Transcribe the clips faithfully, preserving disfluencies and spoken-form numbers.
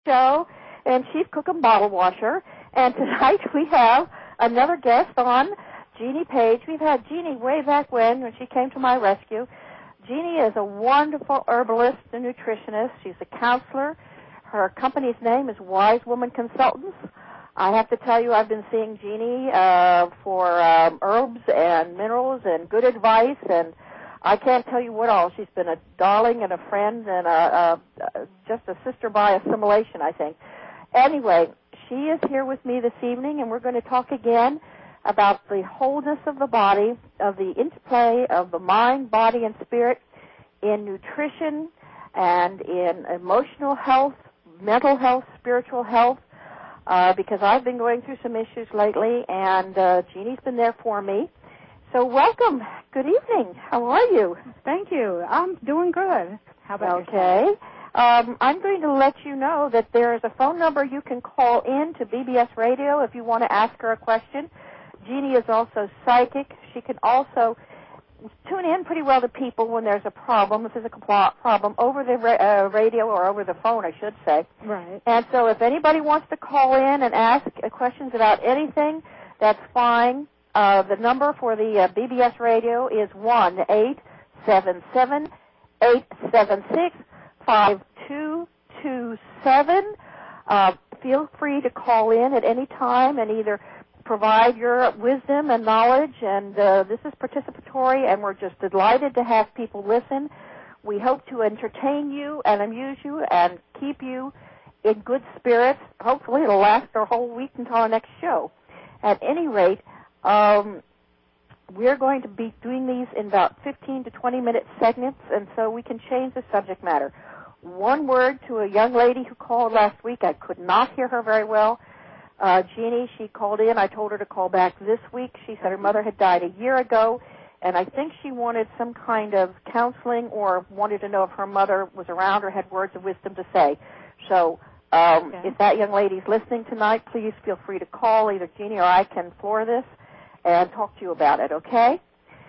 show, and chief cook and bottle washer. And tonight we have another guest on, Jeannie Page. We've had Jeannie way back when, when she came to my rescue. Jeannie is a wonderful herbalist and nutritionist. She's a counselor. Her company's name is Wise Woman Consultants. I have to tell you, I've been seeing Jeannie uh, for um, herbs and minerals and good advice, and I can't tell you what all. She's been a darling and a friend and a, a, a, just a sister by assimilation, I think. Anyway, she is here with me this evening, and we're going to talk again about the wholeness of the body, of the interplay of the mind, body, and spirit in nutrition and in emotional health, mental health, spiritual health, uh, because I've been going through some issues lately, and uh, Jeannie's been there for me. So welcome. Good evening. How are you? Thank you. I'm doing good. How about okay. yourself? Um, I'm going to let you know that there is a phone number you can call in to B B S Radio if you want to ask her a question. Jeannie is also psychic. She can also tune in pretty well to people when there's a problem, a physical problem, over the ra- uh, radio or over the phone, I should say. Right. And so if anybody wants to call in and ask uh, questions about anything, that's fine. Uh, the number for the uh, B B S Radio is one eight seven seven, eight seven six, five two two seven. Uh, feel free to call in at any time and either provide your wisdom and knowledge, and uh, this is participatory, and we're just delighted to have people listen. We hope to entertain you and amuse you and keep you in good spirits. Hopefully it'll last our whole week until our next show. At any rate, um, we're going to be doing these in about fifteen to twenty minute segments, and so we can change the subject matter. One word to a young lady who called last week. I could not hear her very well. Uh, Jeannie, she called in. I told her to call back this week. She said her mother had died a year ago, and I think she wanted some kind of counseling or wanted to know if her mother was around or had words of wisdom to say. So um, okay. if that young lady's listening tonight, please feel free to call. Either Jeannie or I can floor this and talk to you about it, okay?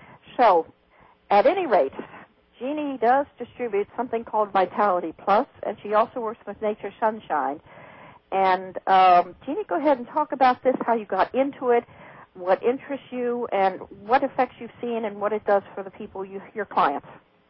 So at any rate, Jeannie does distribute something called Vitality Plus, and she also works with Nature Sunshine. And, um, Jeannie, go ahead and talk about this, how you got into it, what interests you, and what effects you've seen and what it does for the people, you, your clients.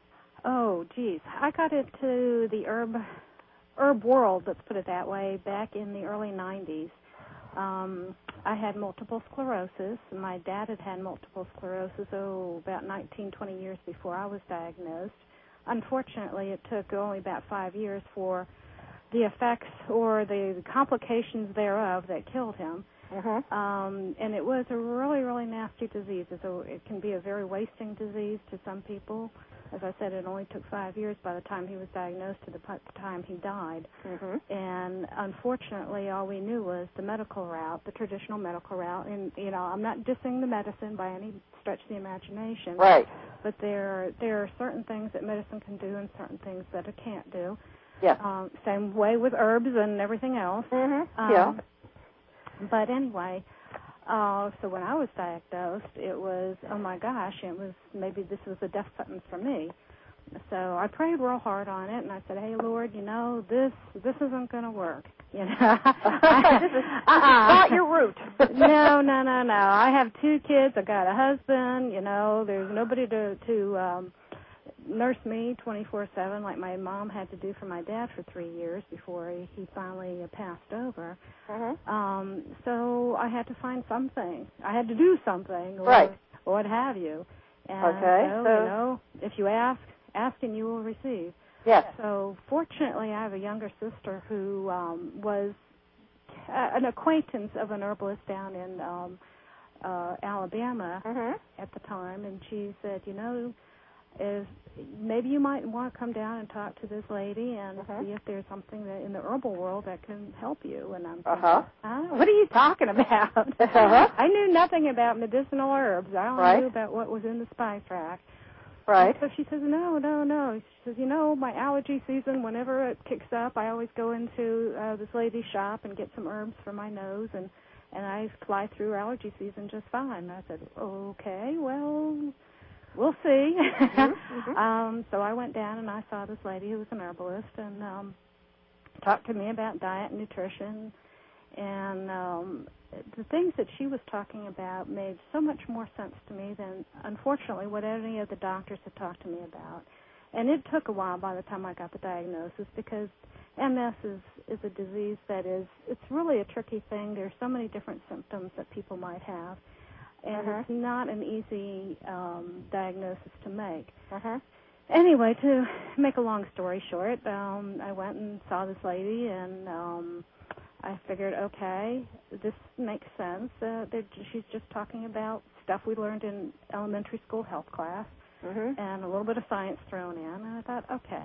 Oh, geez. I got into the herb herb world, let's put it that way, back in the early nineties. Um, I had multiple sclerosis. My dad had had multiple sclerosis, oh, about nineteen, twenty years before I was diagnosed. Unfortunately, it took only about five years for the effects or the complications thereof that killed him. Mm-hmm. Um, and it was a really, really nasty disease. So it can be a very wasting disease to some people. As I said, it only took five years by the time he was diagnosed to the time he died. Mm-hmm. And unfortunately, all we knew was the medical route, the traditional medical route. And, you know, I'm not dissing the medicine by any stretch of the imagination. Right. But there, there are certain things that medicine can do and certain things that it can't do. Yeah. Um, same way with herbs and everything else. Mm-hmm. Um, yeah. But anyway, uh, so when I was diagnosed, it was, oh my gosh, it was maybe this was a death sentence for me. So I prayed real hard on it, and I said, hey, Lord, you know, this this isn't going to work. You know, this is uh-uh. not your route. no, no, no, no. I have two kids. I got a husband. You know, there's nobody to to um, nurse me twenty-four seven like my mom had to do for my dad for three years before he, he finally uh, passed over. Mm-hmm. Um, so I had to find something. I had to do something, or, right. or what have you. And okay. so, so, you know, if you ask, ask and you will receive. Yes. So fortunately, I have a younger sister who um, was uh, an acquaintance of an herbalist down in um, uh, Alabama mm-hmm. at the time, and she said, you know, is maybe you might want to come down and talk to this lady and uh-huh. see if there's something that in the herbal world that can help you. And I'm thinking, uh-huh. ah, what are you talking about? uh-huh. I knew nothing about medicinal herbs. I only right. knew about what was in the spice rack. Right. And so she says, no, no, no. She says, you know, my allergy season, whenever it kicks up, I always go into uh, this lady's shop and get some herbs for my nose, and, and I fly through allergy season just fine. And I said, okay, well, we'll see. Mm-hmm. um, so I went down and I saw this lady who was an herbalist, and um, talked to me about diet and nutrition, and um, the things that she was talking about made so much more sense to me than, unfortunately, what any of the doctors had talked to me about. And it took a while by the time I got the diagnosis, because M S is, is a disease that is, it's really a tricky thing. There's so many different symptoms that people might have, and Uh-huh. it's not an easy um, diagnosis to make. Uh-huh. Anyway, to make a long story short, um, I went and saw this lady, and um, I figured, okay, this makes sense. Uh, she's just talking about stuff we learned in elementary school health class, Mm-hmm. and a little bit of science thrown in. And I thought, okay,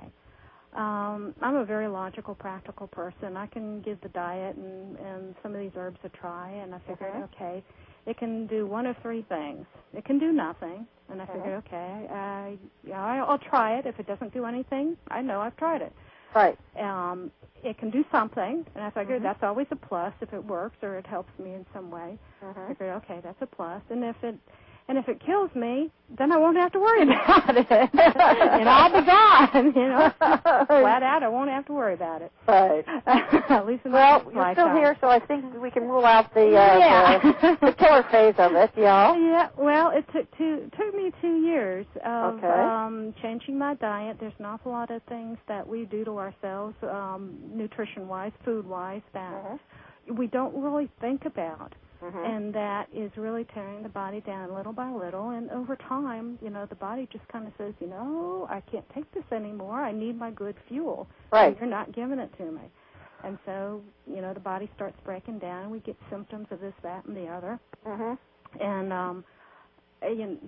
um, I'm a very logical, practical person. I can give the diet and, and some of these herbs a try, and I figured, Uh-huh. okay, it can do one of three things. It can do nothing, and I figured, Uh-huh. okay, I, yeah, I'll try it. If it doesn't do anything, I know I've tried it. Right. Um, it can do something, and I figured Mhm. that's always a plus if it works or it helps me in some way. Mhm. I figured, okay, that's a plus, and if it and if it kills me, then I won't have to worry about it, and I'll be gone. You know, flat out, I won't have to worry about it. Right. At least in Well, my you're lifetime. still here, so I think we can rule out the uh, Yeah. the, the killer phase of it. Yeah. Yeah, well, it took two took me two years of Okay. um, changing my diet. There's an awful lot of things that we do to ourselves, um, nutrition-wise, food-wise, that Mhm. we don't really think about. Mhm. And that is really tearing the body down little by little. And over time, you know, the body just kind of says, you know, I can't take this anymore. I need my good fuel. Right. And you're not giving it to me. And so, you know, the body starts breaking down. We get symptoms of this, that, and the other. Mhm. And um, you know,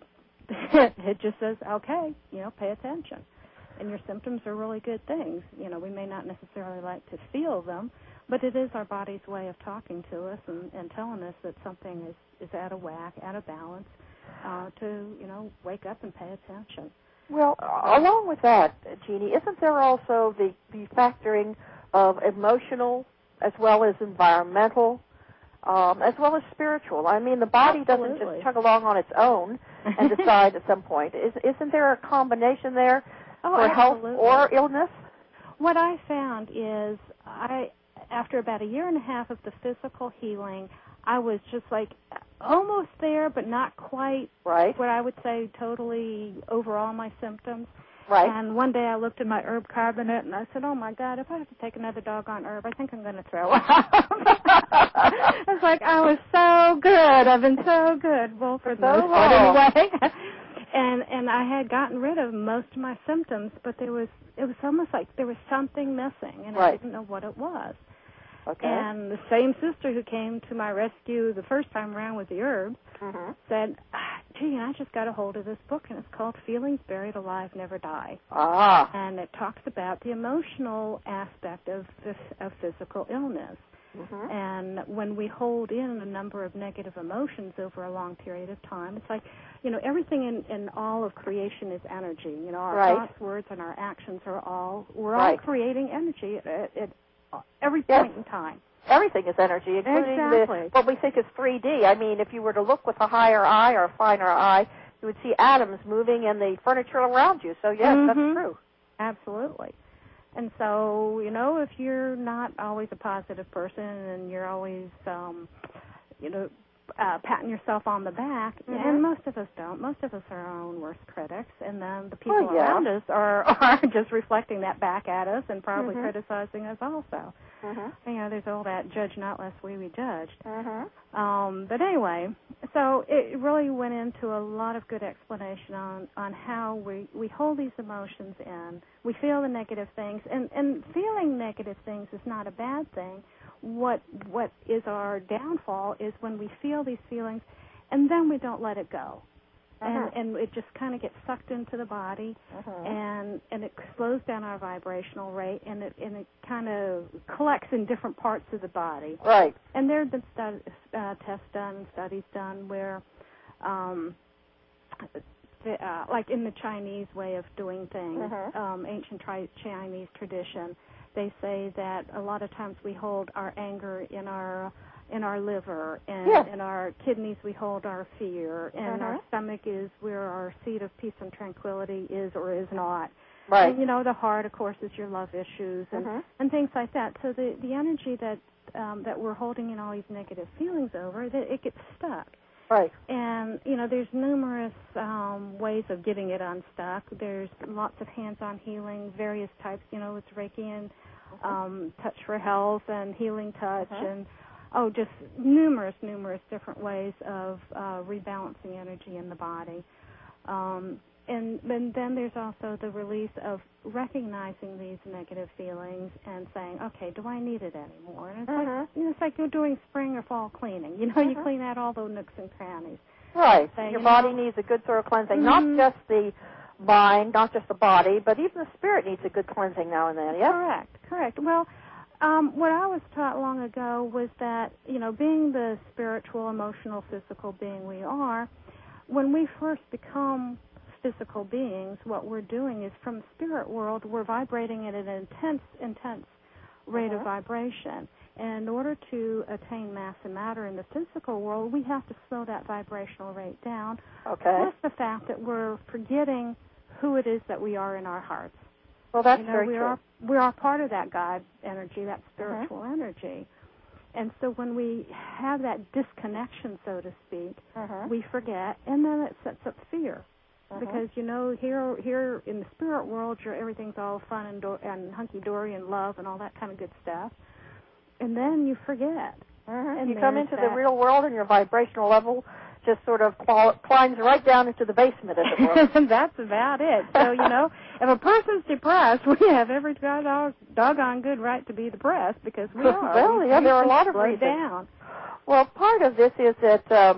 it just says, okay, you know, pay attention. And your symptoms are really good things. You know, we may not necessarily like to feel them, but it is our body's way of talking to us and, and telling us that something is, is out of whack, out of balance, uh, to, you know, wake up and pay attention. Well, along with that, Jeannie, isn't there also the, the factoring of emotional as well as environmental, um, as well as spiritual? I mean, the body doesn't Absolutely. just chug along on its own and decide at some point. Is, isn't there a combination there Oh, for health absolutely. or illness? What I found is I, after about a year and a half of the physical healing, I was just like almost there, but not quite. Right. What I would say totally over all my symptoms. Right. And one day I looked in my herb cabinet and I said, oh my God, if I have to take another doggone herb, I think I'm going to throw up. I was like, I was so good. I've been so good. Well, for the So most part long. anyway. and and I had gotten rid of most of my symptoms, but there was it was almost like there was something missing, and Right. I didn't know what it was. Okay. And the same sister who came to my rescue the first time around with the herbs Mm-hmm. said, ah, gee, I just got a hold of this book, and it's called Feelings Buried Alive Never Die. Ah. And it talks about the emotional aspect of, phys- of physical illness. Mm-hmm. And when we hold in a number of negative emotions over a long period of time, it's like, you know, everything in, in all of creation is energy. You know, our Right. thoughts, words, and our actions are all, we're Right. all creating energy at, at every Yes. point in time. Everything is energy, including Exactly. the, what we think is three D. I mean, if you were to look with a higher eye or a finer eye, you would see atoms moving in the furniture around you. So, yes, Mhm. that's true. Absolutely. And so, you know, if you're not always a positive person and you're always, um, you know, uh, patting yourself on the back, Mhm. and most of us don't. Most of us are our own worst critics, and then the people Oh, yeah. around us are, are just reflecting that back at us and probably Mhm. criticizing us also. Mm-hmm. You know, there's all that judge not lest we be judged. Mm-hmm. Um, but anyway, so it really went into a lot of good explanation on, on how we, we hold these emotions in. We feel the negative things, and, and feeling negative things is not a bad thing. What what is our downfall is when we feel these feelings, and then we don't let it go. And, Uh-huh. and it just kind of gets sucked into the body, Uh-huh. and and it slows down our vibrational rate, and it and it kind of collects in different parts of the body. Right. And there have been stud, uh, tests done, studies done where, um, the, uh, like in the Chinese way of doing things, Uh-huh. um, ancient tri- Chinese tradition, they say that a lot of times we hold our anger in our in our liver, and Yes. in our kidneys we hold our fear, and Uh-huh. our stomach is where our seat of peace and tranquility is or is not. Right. And, you know, the heart, of course, is your love issues and, mm-hmm. and things like that. So the, the energy that um, that we're holding in all these negative feelings over, that it gets stuck. Right. And, you know, there's numerous um, ways of getting it unstuck. There's lots of hands-on healing, various types. You know, it's Reiki and um, Touch for Health and Healing Touch uh-huh. and, oh, just numerous, numerous different ways of uh, rebalancing energy in the body. Um, and, and then there's also the release of recognizing these negative feelings and saying, okay, do I need it anymore? And it's, uh-huh. like, you know, it's like you're doing spring or fall cleaning. You know, uh-huh. you clean out all those nooks and crannies. Right. Say, Your you body know, needs a good thorough cleansing, mm-hmm. not just the mind, not just the body, but even the spirit needs a good cleansing now and then, yes? Correct, correct. Well, um, what I was taught long ago was that, you know, being the spiritual, emotional, physical being we are, when we first become physical beings, what we're doing is from the spirit world, we're vibrating at an intense, intense rate uh-huh. of vibration. And in order to attain mass and matter in the physical world, we have to slow that vibrational rate down. Okay. Plus the fact that we're forgetting who it is that we are in our hearts. Well, that's you know, very we true. Are, we are part of that God energy, that spiritual uh-huh. energy. And so when we have that disconnection, so to speak, uh-huh. we forget, and then it sets up fear. Uh-huh. Because, you know, here here in the spirit world, you're, everything's all fun and, do- and hunky-dory and love and all that kind of good stuff. And then you forget. Uh-huh. And You come into that, the real world and your vibrational level just sort of qual- climbs right down into the basement, as it were. That's about it. So, you know, if a person's depressed, we have every dog, doggone good right to be depressed because we are. Well, we yeah, there are a lot of slow reasons. down. Well, part of this is that um,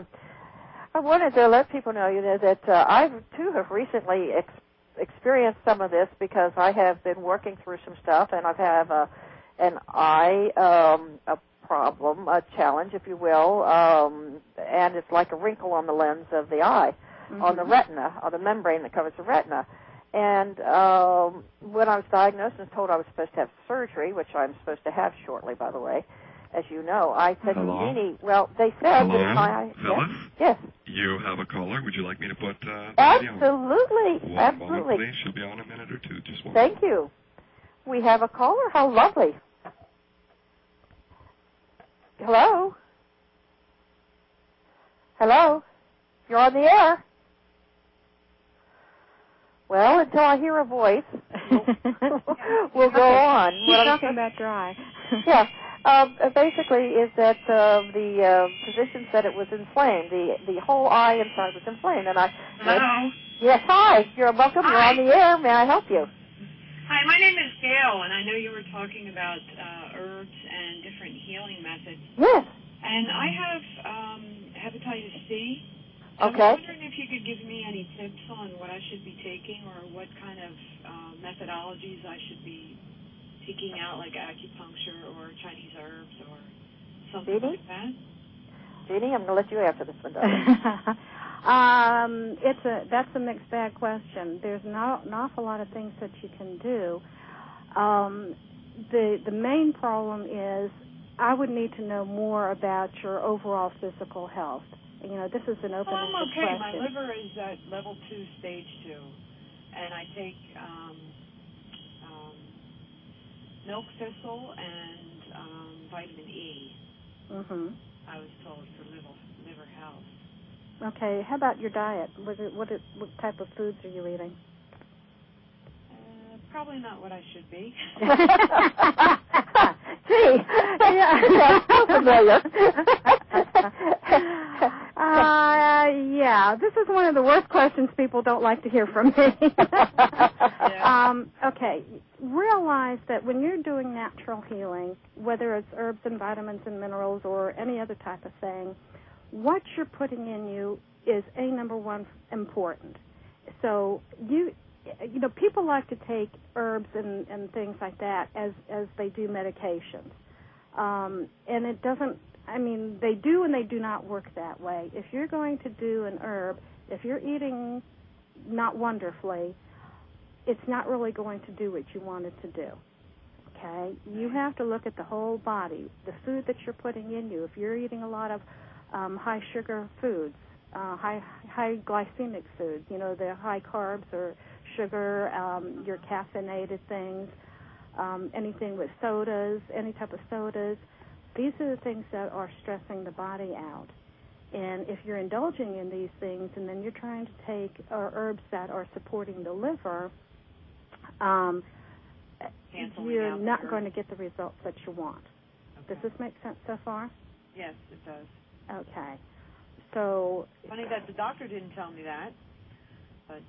I wanted to let people know, you know, that uh, I, too, have recently ex- experienced some of this because I have been working through some stuff, and I have a, an eye um, a problem, a challenge, if you will, um, and it's like a wrinkle on the lens of the eye, mm-hmm. on the retina, on the membrane that covers the retina. And um, when I was diagnosed and told I was supposed to have surgery, which I'm supposed to have shortly, by the way, as you know, I said Hello? to Jeannie, well, they said Hello? that my eye... Phyllis? Yes. You have a caller. Would you like me to put uh, the Absolutely. video? One Absolutely. moment, please. She'll be on in a minute or two. Just one Thank moment. you. We have a caller. How lovely. Hello? Hello? You're on the air. Well, until I hear a voice, we'll, we'll go on. Keep what talking I'm, about your eye. yeah. Um, basically, is that uh, the uh, physician said it was inflamed. The the whole eye inside was inflamed, and I. Hello. Yes, hi. You're welcome. Hi. You're on the air. May I help you? Hi, my name is Gail, and I know you were talking about uh, herbs and different healing methods. Yes. And I have um, hepatitis C. Okay. I was wondering if you could give me any tips on what I should be taking or what kind of uh, methodologies I should be seeking out, like acupuncture or Chinese herbs or something Jeannie? like that. Jeannie, I'm going to let you answer this one, darling. um, it's a that's a mixed bag question. There's not an awful lot of things that you can do. Um, the the main problem is I would need to know more about your overall physical health. You know, this is an open-ended Oh, I'm okay. question. My liver is at level two, stage two, and I take um, um, milk thistle and um, vitamin E. Mm-hmm. I was told for liver liver health. Okay. How about your diet? What is, what, is, what type of foods are you eating? Uh, probably not what I should be. Gee, yeah, so familiar. uh, yeah, this is one of the worst questions people don't like to hear from me. yeah. um, okay, realize that when you're doing natural healing, whether it's herbs and vitamins and minerals or any other type of thing, what you're putting in you is a number one important. So you, you know, people like to take herbs and, and things like that as as they do medications, um, and it doesn't. I mean, they do and they do not work that way. If you're going to do an herb, if you're eating not wonderfully, it's not really going to do what you want it to do. Okay? You have to look at the whole body, the food that you're putting in you. If you're eating a lot of um, high sugar foods, uh, high high glycemic foods, you know, the high carbs or sugar, um, your caffeinated things, um, anything with sodas, any type of sodas. These are the things that are stressing the body out. And if you're indulging in these things and then you're trying to take uh, herbs that are supporting the liver, um, you're not going to get the results that you want. Okay. Does this make sense so far? Yes, it does. Okay. So funny that the doctor didn't tell me that. But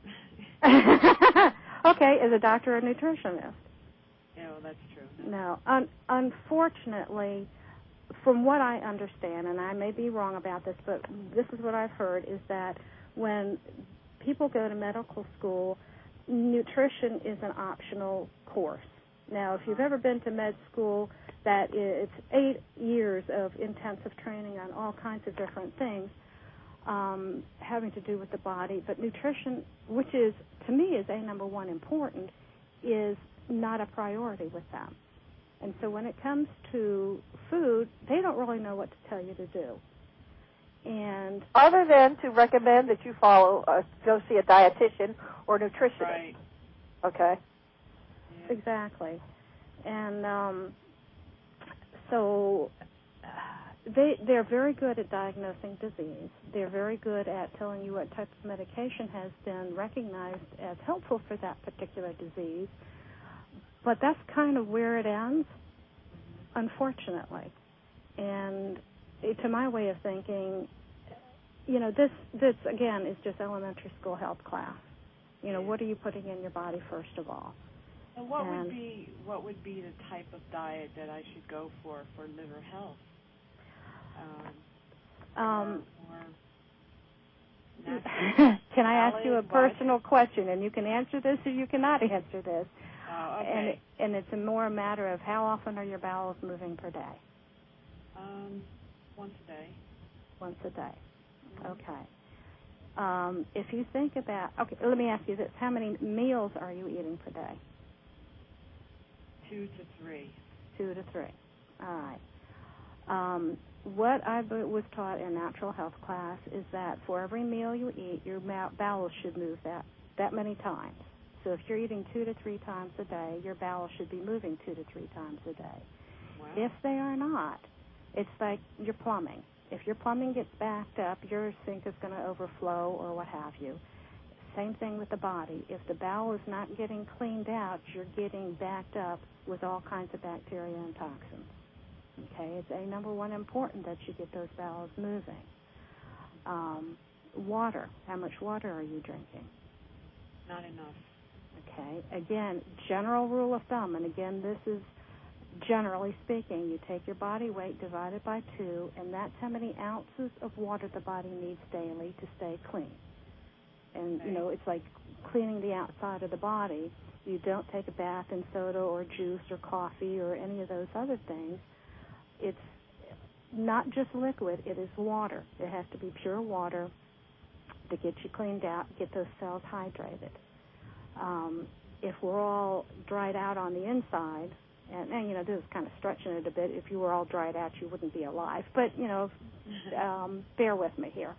okay, is a doctor a nutritionist? Yeah, well, that's true. No. Un- unfortunately, from what I understand, and I may be wrong about this, but this is what I've heard, is that when people go to medical school, nutrition is an optional course. Now, if you've ever been to med school, that it's eight years of intensive training on all kinds of different things um, having to do with the body. But nutrition, which is, to me, is a number one important, is not a priority with them. And so when it comes to food, they don't really know what to tell you to do. And other than to recommend that you follow, uh, go see a dietitian or nutritionist. Right. Okay. Yeah. Exactly. And um, so they, they're very good at diagnosing disease. They're very good at telling you what type of medication has been recognized as helpful for that particular disease. But that's kind of where it ends, unfortunately. And to my way of thinking, you know, this, this again, is just elementary school health class. You know, what are you putting in your body, first of all? So what and, would be what would be the type of diet that I should go for for liver health? Um, um, or can I ask you a personal question? And you can answer this or you cannot answer this. Oh, okay. And, it, and it's a more a matter of how often are your bowels moving per day? Um, once a day. Once a day. Mm-hmm. Okay. Um, if you think about, okay, let me ask you this. How many meals are you eating per day? Two to three. Two to three. All right. Um, what I was taught in natural health class is that for every meal you eat, your bowels should move that, that many times. So if you're eating two to three times a day, your bowels should be moving two to three times a day. Wow. If they are not, it's like your plumbing. If your plumbing gets backed up, your sink is going to overflow or what have you. Same thing with the body. If the bowel is not getting cleaned out, you're getting backed up with all kinds of bacteria and toxins. Okay, it's a number one important that you get those bowels moving. Um, water. How much water are you drinking? Not enough. Okay. Again, general rule of thumb, and again, this is generally speaking, you take your body weight divided by two, and that's how many ounces of water the body needs daily to stay clean. And, you know, it's like cleaning the outside of the body. You don't take a bath in soda or juice or coffee or any of those other things. It's not just liquid, it is water. It has to be pure water to get you cleaned out, get those cells hydrated. Um, if we're all dried out on the inside, and, and, you know, this is kind of stretching it a bit. If you were all dried out, you wouldn't be alive. But, you know, um, bear with me here.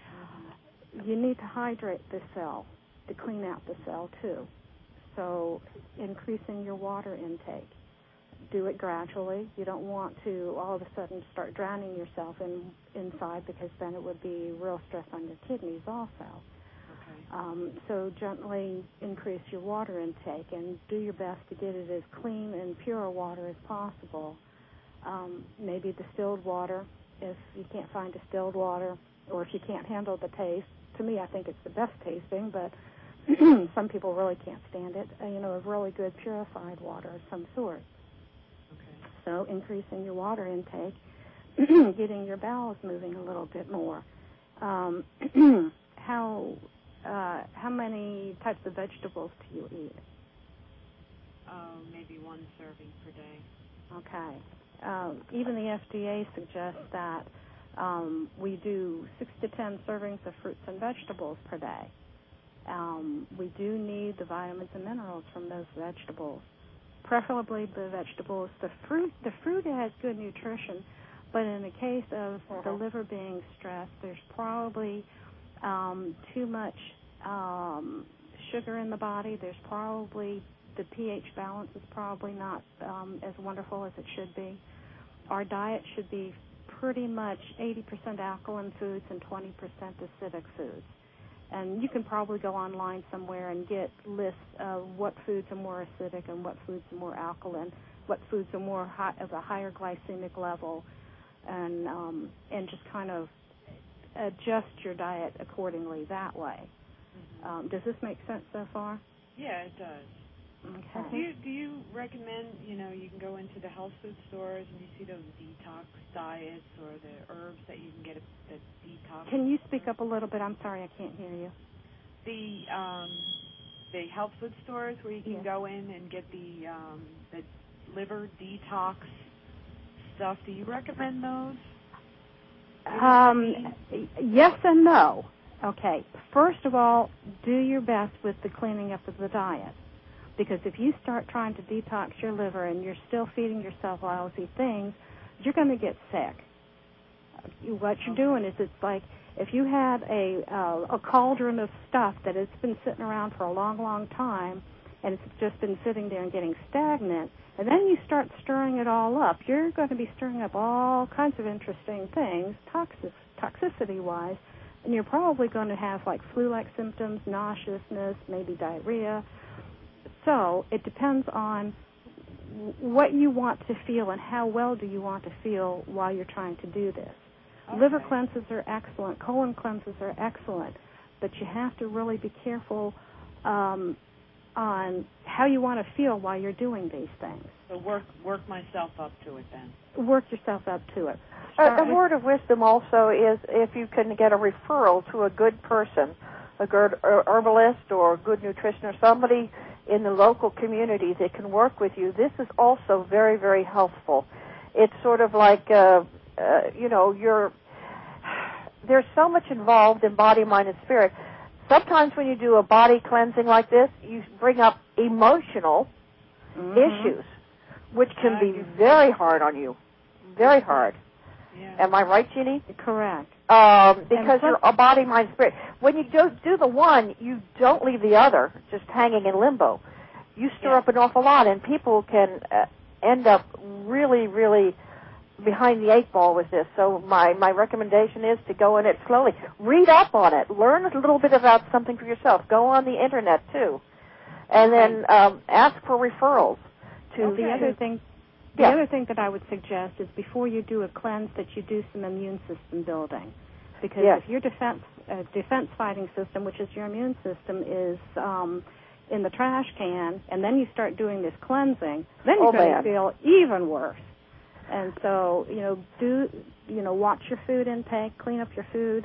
You need to hydrate the cell to clean out the cell, too. So increasing your water intake. Do it gradually. You don't want to all of a sudden start drowning yourself in, inside because then it would be real stress on your kidneys also. Um, so gently increase your water intake and do your best to get it as clean and pure water as possible. Um, maybe distilled water if you can't find distilled water, or if you can't handle the taste. To me, I think it's the best tasting, but some people really can't stand it. Uh, you know, a really good purified water of some sort. Okay. So increasing your water intake, getting your bowels moving a little bit more. Um, how... Uh, how many types of vegetables do you eat? Oh, maybe one serving per day. Okay. Um, even the F D A suggests that um, we do six to ten servings of fruits and vegetables per day. Um, we do need the vitamins and minerals from those vegetables, preferably the vegetables. The fruit, the fruit has good nutrition, but in the case of the liver being stressed, there's probably Um, too much um, sugar in the body. There's probably, the pH balance is probably not um, as wonderful as it should be. Our diet should be pretty much eighty percent alkaline foods and twenty percent acidic foods. And you can probably go online somewhere and get lists of what foods are more acidic and what foods are more alkaline, what foods are more high, of a higher glycemic level, and um, and just kind of adjust your diet accordingly that way. Mm-hmm. Um, does this make sense so far? Yeah, it does. Okay. Do you, do you recommend, you know, you can go into the health food stores and you see those detox diets or the herbs that you can get at the detox? Can you speak up a little bit? I'm sorry, I can't hear you. The um, the health food stores where you can yes. go in and get the um, the liver detox stuff. Do you recommend those? Um, yes and no. Okay. First of all, do your best with the cleaning up of the diet. Because if you start trying to detox your liver and you're still feeding yourself lousy things, you're going to get sick. What you're doing is, it's like if you had a uh, a cauldron of stuff that has been sitting around for a long, long time, and it's just been sitting there and getting stagnant, and then you start stirring it all up, you're going to be stirring up all kinds of interesting things, toxic, toxicity-wise, and you're probably going to have like flu-like symptoms, nauseousness, maybe diarrhea. So it depends on what you want to feel and how well do you want to feel while you're trying to do this. Okay. Liver cleanses are excellent. Colon cleanses are excellent. But you have to really be careful um, on how you want to feel while you're doing these things. So work work myself up to it then. Work yourself up to it. Uh, the word of wisdom also is if you can get a referral to a good person, a good herbalist or a good nutritionist, somebody in the local community that can work with you, this is also very, very helpful. It's sort of like, uh, uh, you know, you're, there's so much involved in body, mind, and spirit. Sometimes when you do a body cleansing like this, you bring up emotional mm-hmm. issues, which can be very hard on you, very hard. Yeah. Am I right, Jeannie? Correct. Um, because you're a body, mind, spirit. When you do, do the one, you don't leave the other just hanging in limbo. You stir yeah. up an awful lot, and people can uh, end up really, really behind the eight ball with this. So my, my recommendation is to go in it slowly. Read up on it. Learn a little bit about something for yourself. Go on the Internet, too. And then um, ask for referrals. To okay. The other thing... The yeah. other thing that I would suggest is before you do a cleanse that you do some immune system building. Because yes. if your defense uh, defense fighting system, which is your immune system, is um, in the trash can, and then you start doing this cleansing, then you're oh, going man. to feel even worse. And so, you know, do, you know, watch your food intake, clean up your food,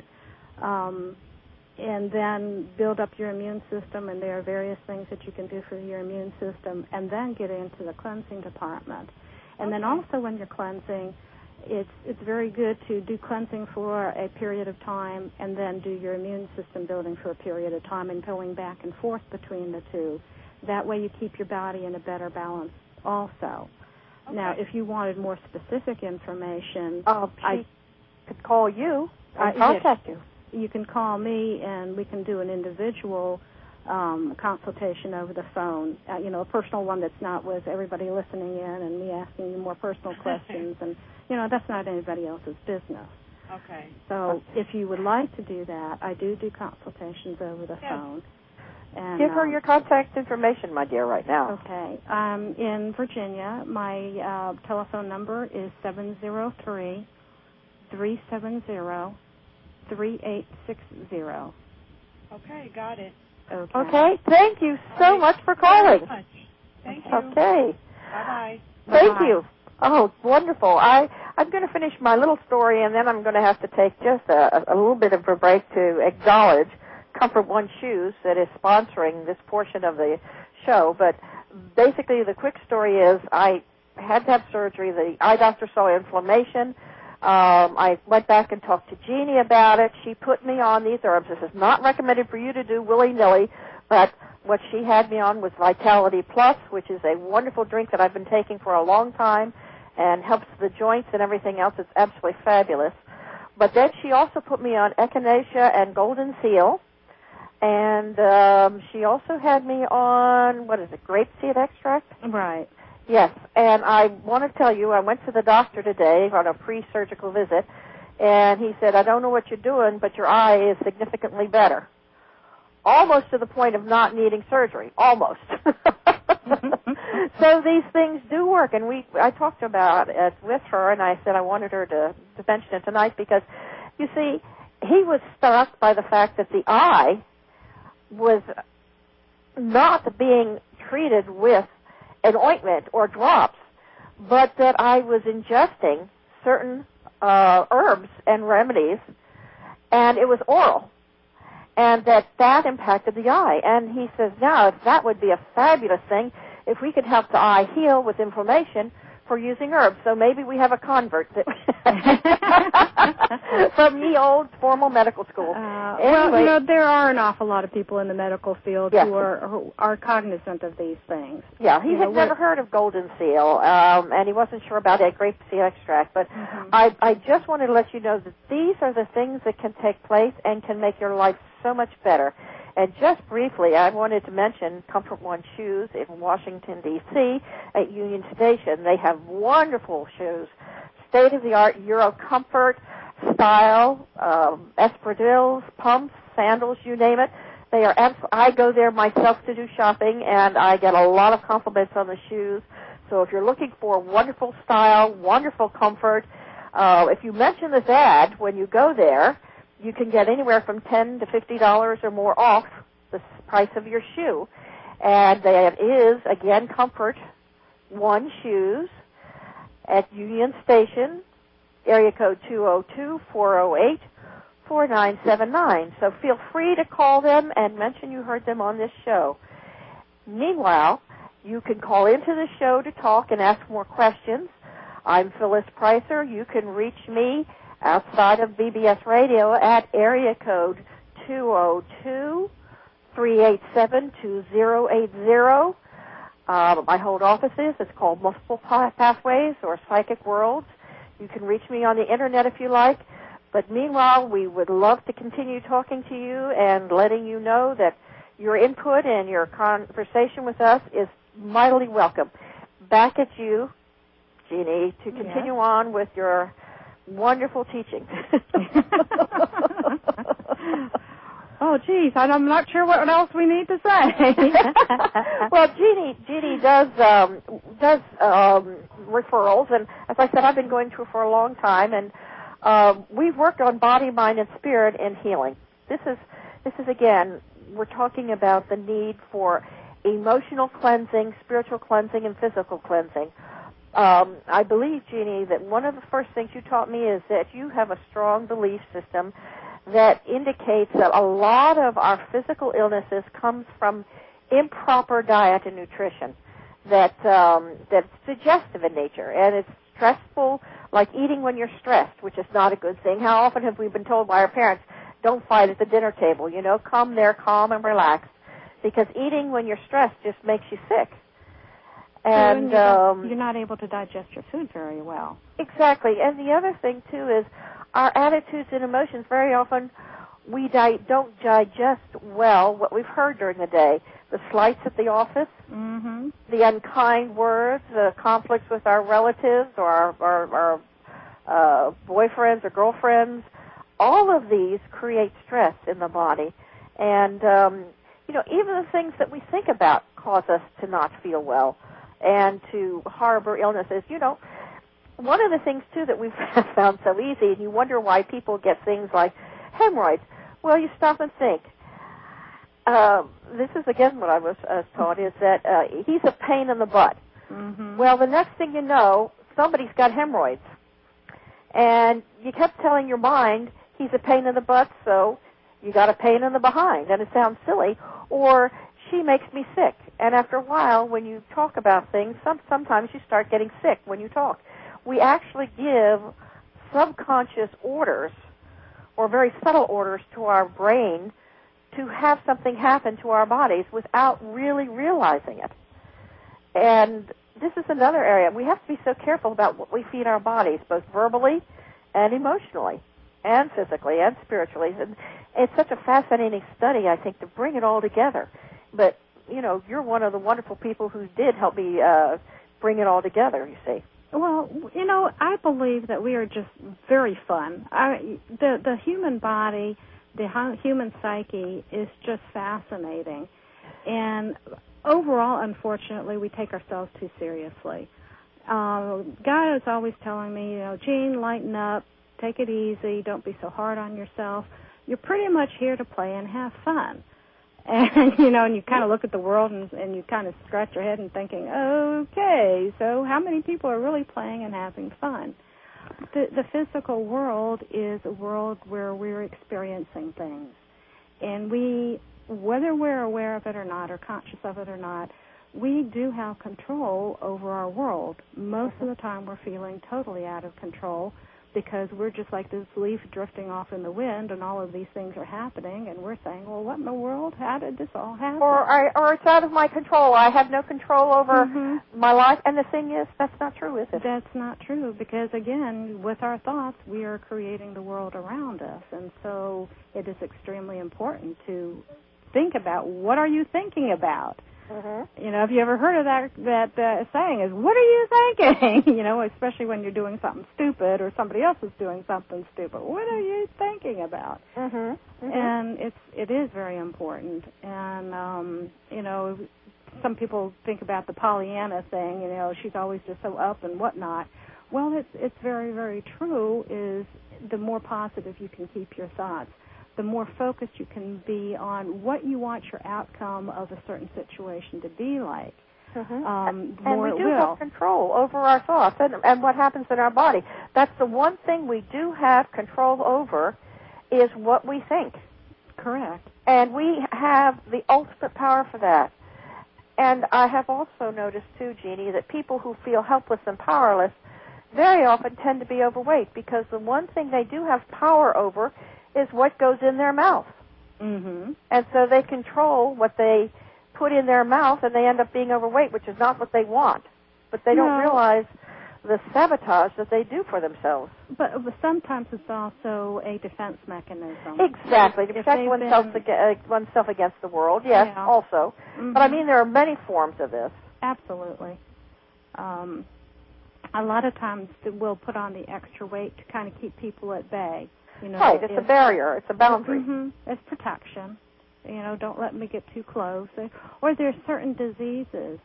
um, and then build up your immune system, and there are various things that you can do for your immune system, and then get into the cleansing department. And then also when you're cleansing, it's it's very good to do cleansing for a period of time and then do your immune system building for a period of time and going back and forth between the two. That way you keep your body in a better balance also. Okay. Now, if you wanted more specific information, uh, I could call you and uh, contact yes, you. You can call me and we can do an individual Um, consultation over the phone, uh, you know, a personal one that's not with everybody listening in and me asking you more personal questions, and, you know, that's not anybody else's business. Okay. So okay. if you would like to do that, I do do consultations over the yes. phone. And, Give her um, your contact information, my dear, right now. Okay. Um, in Virginia, my uh, telephone number is seven zero three, three seven zero, three eight six zero. Okay, got it. Okay. Okay. Thank you so right. much for calling. Very much. Thank you. Okay. Bye-bye. Thank Bye-bye. you. Oh, wonderful. I, I'm going to finish my little story, and then I'm going to have to take just a, a little bit of a break to acknowledge Comfort One Shoes that is sponsoring this portion of the show. But basically the quick story is I had to have surgery. The eye doctor saw inflammation. Um, I went back and talked to Jeannie about it. She put me on these herbs. This is not recommended for you to do willy-nilly, but what she had me on was Vitality Plus, which is a wonderful drink that I've been taking for a long time and helps the joints and everything else. It's absolutely fabulous. But then she also put me on Echinacea and Golden Seal, And um, she also had me on, what is it, grapeseed extract? Right. Yes, and I want to tell you, I went to the doctor today on a pre-surgical visit, and he said, I don't know what you're doing, but your eye is significantly better. Almost to the point of not needing surgery. Almost. So these things do work, and we I talked about it with her, and I said I wanted her to, to mention it tonight because, you see, he was struck by the fact that the eye was not being treated with an ointment or drops, but that I was ingesting certain uh, herbs and remedies, and it was oral, and that that impacted the eye. And he says, now, that would be a fabulous thing if we could help the eye heal with inflammation for using herbs. So maybe we have a convert that from the old formal medical school. Uh, anyway, well, you know, there are an awful lot of people in the medical field yes. who are who are cognizant of these things. Yeah, he you had know, never heard of golden seal, um, and he wasn't sure about that grapeseed extract. But mm-hmm. I, I just wanted to let you know that these are the things that can take place and can make your life so much better. And just briefly, I wanted to mention Comfort One Shoes in Washington, D C at Union Station. They have wonderful shoes, state-of-the-art Euro Comfort style, um, espadrilles, pumps, sandals, you name it. They are. Abs- I go there myself to do shopping, and I get a lot of compliments on the shoes. So if you're looking for wonderful style, wonderful comfort, uh, if you mention this ad when you go there, you can get anywhere from ten to fifty dollars or more off the price of your shoe. And that is, again, Comfort One Shoes at Union Station, area code two oh two, four oh eight, four nine seven nine. So feel free to call them and mention you heard them on this show. Meanwhile, you can call into the show to talk and ask more questions. I'm Phyllis Pricer. You can reach me outside of B B S Radio at area code two oh two, three eight seven, two oh eight oh. Uh, my hold office is, it's called Multiple Pathways or Psychic Worlds. You can reach me on the Internet if you like. But meanwhile, we would love to continue talking to you and letting you know that your input and your conversation with us is mightily welcome. Back at you, Jeanie, to continue yes. on with your wonderful teaching. Oh, geez, I'm not sure what else we need to say. Well, Jeanie, Jeanie does um, does um, referrals, and as I said, I've been going to her for a long time, and um, we've worked on body, mind, and spirit in healing. This is this is again, we're talking about the need for emotional cleansing, spiritual cleansing, and physical cleansing. Um, I believe, Jeanie, that one of the first things you taught me is that you have a strong belief system that indicates that a lot of our physical illnesses comes from improper diet and nutrition, that um, that's suggestive in nature, and it's stressful, like eating when you're stressed, which is not a good thing. How often have we been told by our parents, don't fight at the dinner table, you know, come there calm and relaxed, because eating when you're stressed just makes you sick. And you're, um, you're not able to digest your food very well. Exactly. And the other thing, too, is our attitudes and emotions, very often we di- don't digest well what we've heard during the day. The slights at the office, mm-hmm. the unkind words, the conflicts with our relatives or our, our, our uh, boyfriends or girlfriends, all of these create stress in the body. And, um, you know, even the things that we think about cause us to not feel well and to harbor illnesses. You know, one of the things, too, that we've found so easy, and you wonder why people get things like hemorrhoids. Well, you stop and think. Uh, this is, again, what I was uh, taught, is that uh, he's a pain in the butt. Mm-hmm. Well, the next thing you know, somebody's got hemorrhoids. And you kept telling your mind, he's a pain in the butt, so you got a pain in the behind. And it sounds silly. Or, she makes me sick. And after a while, when you talk about things, some, sometimes you start getting sick when you talk. We actually give subconscious orders or very subtle orders to our brain to have something happen to our bodies without really realizing it. And this is another area. We have to be so careful about what we feed our bodies, both verbally and emotionally and physically and spiritually. And, it's such a fascinating study, I think, to bring it all together. But, you know, you're one of the wonderful people who did help me uh, bring it all together, you see. Well, you know, I believe that we are just very fun. I, the, the human body, the human psyche is just fascinating. And overall, unfortunately, we take ourselves too seriously. Uh, Guy is always telling me, you know, Jean, lighten up, take it easy, don't be so hard on yourself. You're pretty much here to play and have fun. And, you know, and you kind of look at the world and, and you kind of scratch your head and thinking, okay, so how many people are really playing and having fun? The, the physical world is a world where we're experiencing things. And we, whether we're aware of it or not or conscious of it or not, we do have control over our world. Most of the time we're feeling totally out of control because we're just like this leaf drifting off in the wind and all of these things are happening and we're saying, well, what in the world? How did this all happen? Or, I, or it's out of my control. I have no control over mm-hmm. my life. And the thing is, that's not true, is it? That's not true because, again, with our thoughts, we are creating the world around us. And so it is extremely important to think about what are you thinking about? Mm-hmm. You know, have you ever heard of that that uh, saying is, what are you thinking? You know, especially when you're doing something stupid or somebody else is doing something stupid. What are you thinking about? Mm-hmm. Mm-hmm. And it's, it is very important. And, um, you know, some people think about the Pollyanna thing, you know, she's always just so up and whatnot. Well, it's, it's very, very true is the more positive you can keep your thoughts, the more focused you can be on what you want your outcome of a certain situation to be like. Mm-hmm. Um, the and more we do it will. have control over our thoughts and, and what happens in our body. That's the one thing we do have control over is what we think. Correct. And we have the ultimate power for that. And I have also noticed, too, Jeannie, that people who feel helpless and powerless very often tend to be overweight because the one thing they do have power over is what goes in their mouth. Mm-hmm. And so they control what they put in their mouth, and they end up being overweight, which is not what they want. But they no. don't realize the sabotage that they do for themselves. But, but sometimes it's also a defense mechanism. Exactly, to protect oneself, been... ag- oneself against the world, yes, yeah. also. Mm-hmm. But I mean, there are many forms of this. Absolutely. Um, a lot of times we'll put on the extra weight to kind of keep people at bay. You know, right, it's if, a barrier, it's a boundary. Mm-hmm, it's protection. You know, don't let me get too close. Or there's certain diseases.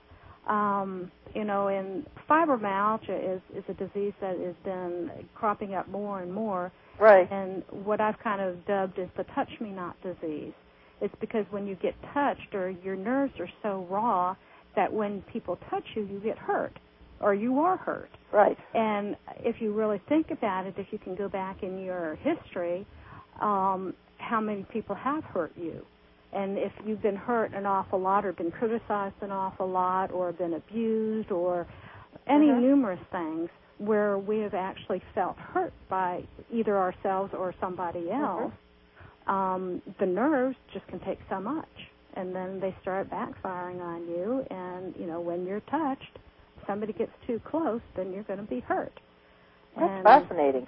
Um, you know, and fibromyalgia is, is a disease that has been cropping up more and more. Right. And what I've kind of dubbed is the touch-me-not disease. It's because when you get touched or your nerves are so raw that when people touch you, you get hurt. Or you are hurt. Right. And if you really think about it, if you can go back in your history, um, how many people have hurt you? And if you've been hurt an awful lot or been criticized an awful lot or been abused or any mm-hmm. numerous things where we have actually felt hurt by either ourselves or somebody else, mm-hmm. um, the nerves just can take so much. And then they start backfiring on you. And, you know, when you're touched, somebody gets too close, then you're going to be hurt. That's and, fascinating.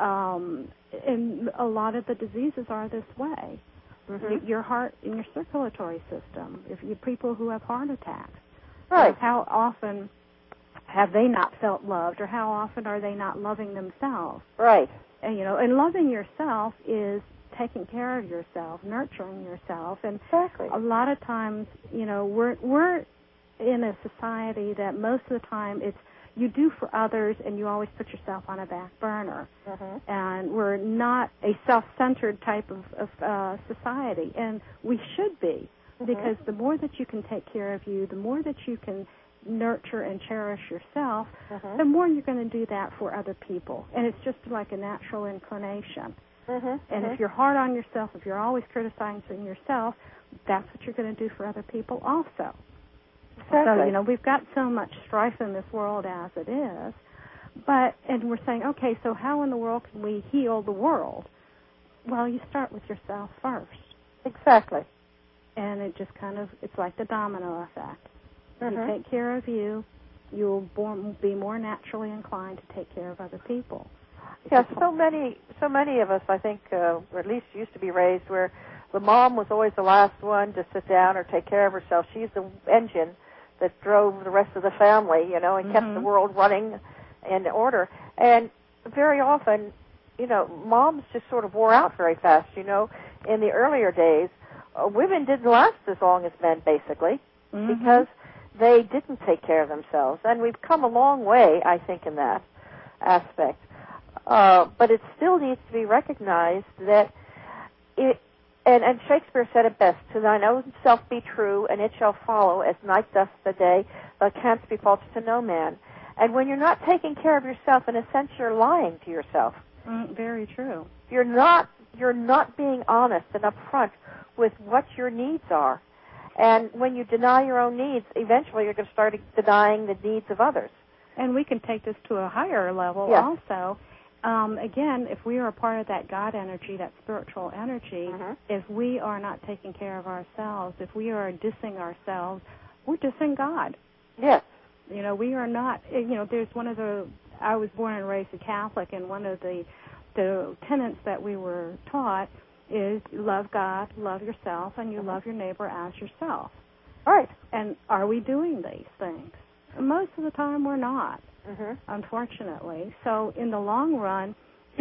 Um, and a lot of the diseases are this way. Mm-hmm. Your heart and your circulatory system. If you people who have heart attacks, right? You know, how often have they not felt loved, or how often are they not loving themselves? Right. And you know, and loving yourself is taking care of yourself, nurturing yourself, and exactly. a lot of times, you know, we're we're in a society that most of the time it's you do for others and you always put yourself on a back burner. Mm-hmm. And we're not a self-centered type of, of uh, society, and we should be, mm-hmm. because the more that you can take care of you, the more that you can nurture and cherish yourself, mm-hmm. the more you're going to do that for other people. And it's just like a natural inclination. Mm-hmm. And mm-hmm. if you're hard on yourself, if you're always criticizing yourself, that's what you're going to do for other people also. Exactly. So, you know, we've got so much strife in this world as it is, but, and we're saying, okay, so how in the world can we heal the world? Well, you start with yourself first. Exactly. And it just kind of, it's like the domino effect. Mm-hmm. You take care of you, you'll be more naturally inclined to take care of other people. Yeah, so many, so many of us, I think, uh, or at least used to be raised, where the mom was always the last one to sit down or take care of herself. She's the engine that drove the rest of the family, you know, and mm-hmm. kept the world running in order. And very often, you know, moms just sort of wore out very fast, you know. In the earlier days, uh, women didn't last as long as men, basically, mm-hmm. because they didn't take care of themselves. And we've come a long way, I think, in that aspect. Uh, but it still needs to be recognized that it, and, and Shakespeare said it best, to thine own self be true, and it shall follow as night doth the day, thou canst be false to no man. And when you're not taking care of yourself, in a sense, you're lying to yourself. Mm, very true. You're not, you're not being honest and upfront with what your needs are. And when you deny your own needs, eventually you're going to start denying the needs of others. And we can take this to a higher level yes. also. Um, again, if we are a part of that God energy, that spiritual energy, mm-hmm. if we are not taking care of ourselves, if we are dissing ourselves, we're dissing God. Yes. You know, we are not, you know, there's one of the, I was born and raised a Catholic, and one of the, the tenets that we were taught is love God, love yourself, and you mm-hmm. love your neighbor as yourself. Right. And are we doing these things? Most of the time we're not. Mm-hmm. Unfortunately. So in the long run,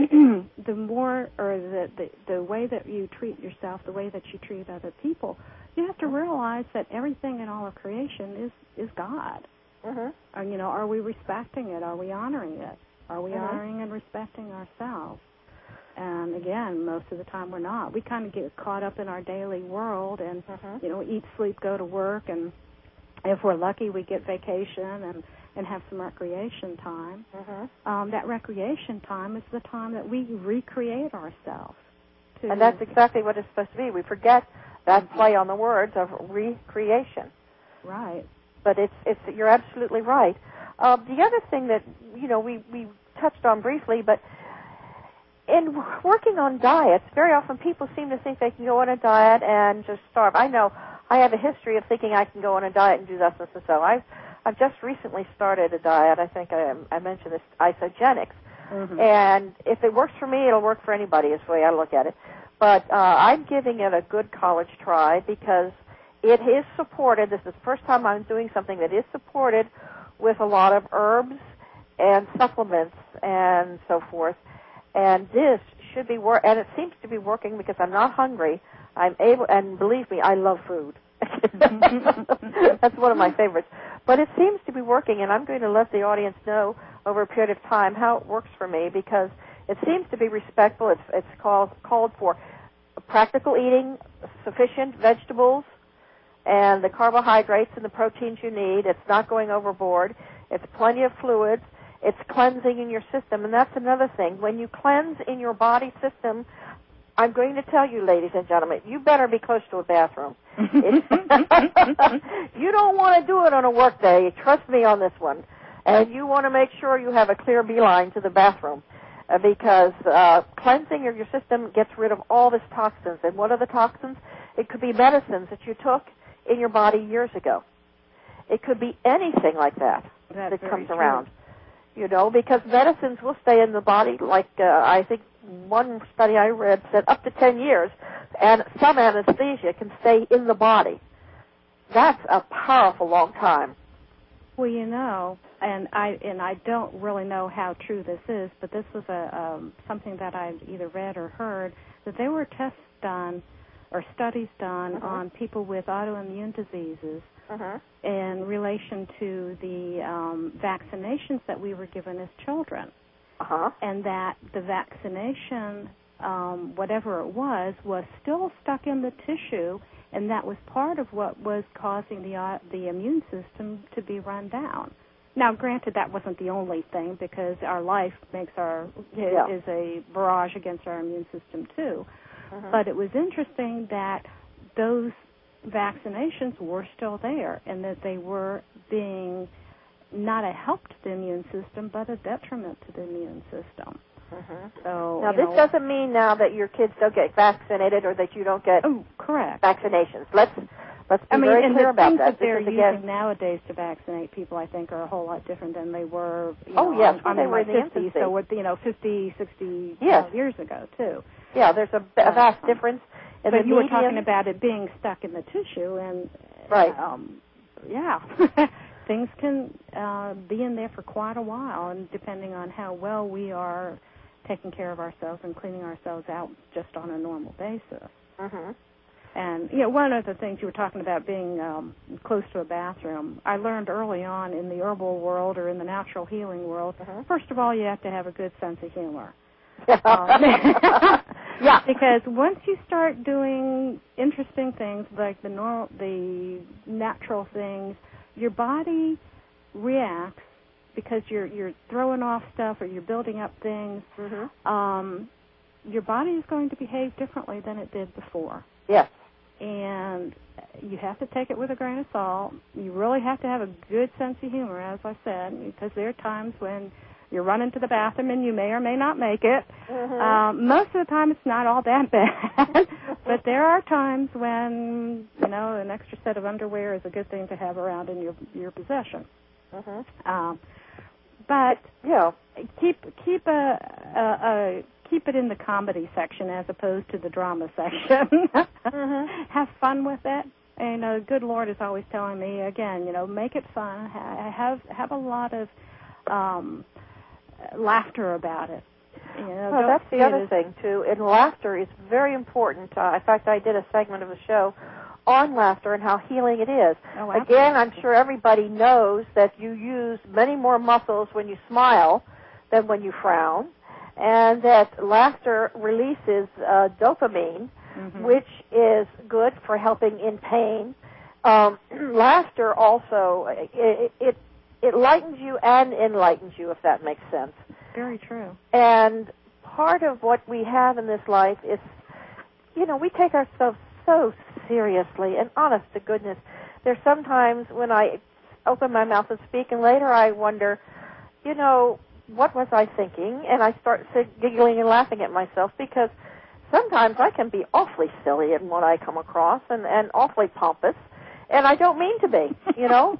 the more, or the, the the way that you treat yourself, the way that you treat other people, you have to realize that everything in all of creation is, is God. Mm-hmm. Or, you know, are we respecting it? Are we honoring it? Are we mm-hmm. honoring and respecting ourselves? And again, most of the time we're not. We kind of get caught up in our daily world and, mm-hmm. you know, eat, sleep, go to work, and if we're lucky, we get vacation and and have some recreation time. Mm-hmm. Um, that recreation time is the time that we recreate ourselves. To and that's exactly what it's supposed to be. We forget that mm-hmm. play on the words of recreation. Right. But it's it's you're absolutely right. Uh, the other thing that, you know, we, we touched on briefly, but in working on diets, very often people seem to think they can go on a diet and just starve. I know I have a history of thinking I can go on a diet and do this, this, and so. I've I've just recently started a diet. I think I, I mentioned this, isogenics. Mm-hmm. And if it works for me, it'll work for anybody is the way I look at it. But uh, I'm giving it a good college try because it is supported. This is the first time I'm doing something that is supported with a lot of herbs and supplements and so forth. And this should be work, and it seems to be working because I'm not hungry. I'm able, and believe me, I love food. That's one of my favorites. But it seems to be working, and I'm going to let the audience know over a period of time how it works for me because it seems to be respectful. It's, it's called, called for practical eating, sufficient vegetables, and the carbohydrates and the proteins you need. It's not going overboard. It's plenty of fluids. It's cleansing in your system, and that's another thing. When you cleanse in your body system, I'm going to tell you, ladies and gentlemen, you better be close to a bathroom. You don't want to do it on a work day. Trust me on this one. And you want to make sure you have a clear beeline to the bathroom uh, because uh, cleansing of your system gets rid of all these toxins. And what are the toxins? It could be medicines that you took in your body years ago. It could be anything like that That's that comes true. around. You know, because medicines will stay in the body like, uh, I think one study I read said up to ten years, and some anesthesia can stay in the body. That's a powerful long time. Well, you know, and I and I don't really know how true this is, but this was a um, something that I've either read or heard, that there were tests done or studies done mm-hmm. on people with autoimmune diseases mm-hmm. in relation to the um, vaccinations that we were given as children. Uh-huh. And that the vaccination, um, whatever it was, was still stuck in the tissue, and that was part of what was causing the uh, the immune system to be run down. Now, granted, that wasn't the only thing because our life makes our yeah. is a barrage against our immune system too. Uh-huh. But it was interesting that those vaccinations were still there, and that they were being not a help to the immune system, but a detriment to the immune system. Mm-hmm. So now, you this know, doesn't mean now that your kids don't get vaccinated or that you don't get oh, correct. vaccinations. Let's Let's be I mean, very and clear the about things that. that they're because, using again, nowadays to vaccinate people, I think, are a whole lot different than they were. You oh know, yes, on, well, on they were my in the fifties, infancy. so with you know, fifty, sixty yes. uh, years ago too. Yeah, there's a, a vast difference. In but the you medium. were talking about it being stuck in the tissue, and right. Um, yeah, things can uh, be in there for quite a while, and depending on how well we are taking care of ourselves and cleaning ourselves out just on a normal basis. Mm-hmm. And, you know, one of the things you were talking about being um, close to a bathroom, I learned early on in the herbal world or in the natural healing world, mm-hmm. first of all, you have to have a good sense of humor. um, yeah, because once you start doing interesting things like the normal, the natural things, your body reacts because you're you're throwing off stuff or you're building up things. Mm-hmm. Um, your body is going to behave differently than it did before. Yes. And you have to take it with a grain of salt. You really have to have a good sense of humor, as I said, because there are times when you're running to the bathroom and you may or may not make it. Mm-hmm. Um, most of the time it's not all that bad. But there are times when, you know, an extra set of underwear is a good thing to have around in your your possession. Mm-hmm. Um, but yeah. keep keep a, a, a keep it in the comedy section as opposed to the drama section. mm-hmm. Have fun with it. And uh, good Lord is always telling me again, you know, make it fun. Have have a lot of um, laughter about it. You know, well, that's the other thing too. And laughter is very important. Uh, in fact, I did a segment of the show on laughter and how healing it is. Oh, Again, I'm sure everybody knows that you use many more muscles when you smile than when you frown, and that laughter releases uh, dopamine, mm-hmm. which is good for helping in pain. Um, laughter also, it, it, it lightens you and enlightens you, if that makes sense. Very true. And part of what we have in this life is, you know, we take ourselves so seriously, and honest to goodness, there's sometimes when I open my mouth and speak, and later I wonder, you know, what was I thinking? And I start giggling and laughing at myself because sometimes I can be awfully silly in what I come across and, and awfully pompous, and I don't mean to be, you know.